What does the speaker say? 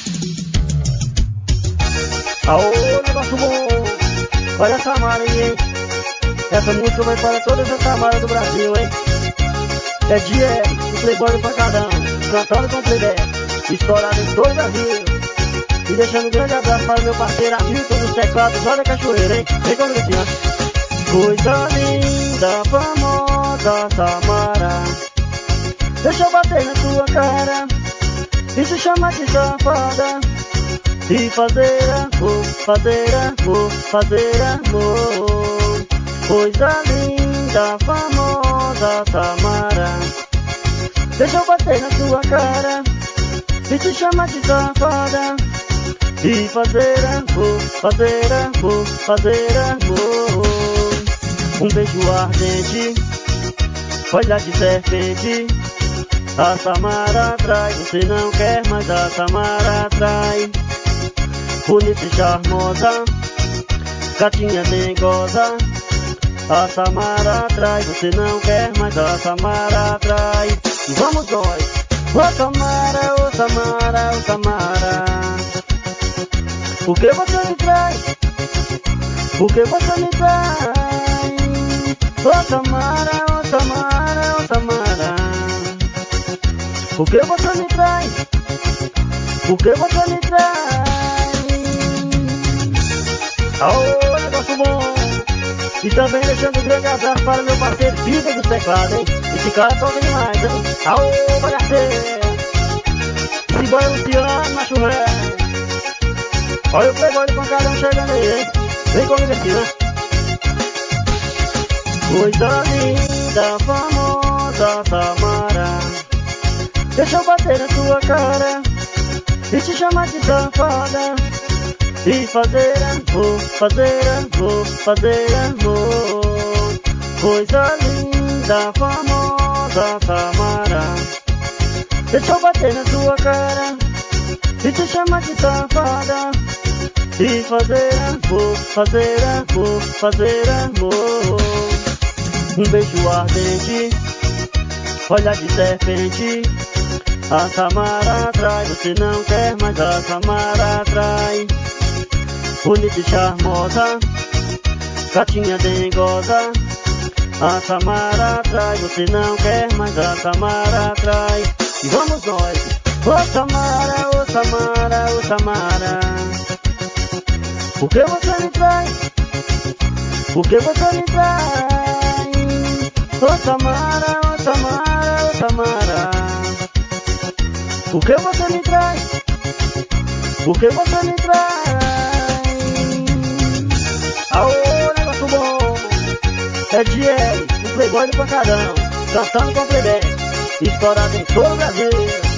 Aô, negócio bom. Olha essa Samara aí, hein? Essa música vai para todas as Samaras do Brasil, hein? É Dier, o Playboy do Pancadão, cantando com playback, estourado em todo o Brasil. E deixando um grande abraço para o meu parceiro Hamilton dos teclados, olha a cachoeira, hein? Vem comigo assim, ó. Coisa linda, famosa Samara, deixa eu bater na tua cara e te chamar de safada e fazer amor, fazer amor, fazer amor. Coisa linda, famosa Samara, deixa eu bater na tua cara e te chamar de safada e fazer amor, fazer amor, fazer amor. Um beijo ardente, olhar de serpente, a Samara atrai, você não quer, mas a Samara atrai. Bonita e charmosa, gatinha dengosa, a Samara atrai, você não quer, mas a Samara atrai. E vamos nós! Ô Samara, ô Samara, ô Samara, por que você me trai? Por que você me trai? Ô Samara, ô Samara, ô Samara, por que você me trai? Por que você me trai? Aô, negócio bom! E também deixando um grande abraço para meu parceiro Vitor dos teclados, hein? Esse cara toca demais, hein? Aô, bagaceiro! Esse boy Luciano, macho ré. Olha o Playboy do Pancadão chegando aí, hein? Vem comigo aqui, né? Coisa linda, famosa Samara, deixa eu bater na tua cara e te chamar de safada e fazer amor, fazer amor, fazer amor. Coisa linda, famosa Samara, deixa eu bater na tua cara e te chamar de safada e fazer amor, fazer amor, fazer amor. Um beijo ardente, olhar de serpente, a Samara atrai, você não quer, mas a Samara atrai. Bonita e charmosa, gatinha dengosa, a Samara atrai, você não quer, mas a Samara atrai. E vamos nós! Ô Samara, ô Samara, ô Samara, por que você me trai? Por que você me trai? Ô Samara, ô Samara, ô Samara, por que você me trai? Por que você me trai? Aô, negócio bom! É Dier, o Playboy do Pancadão, cantando com playback, estourado em todo o Brasil.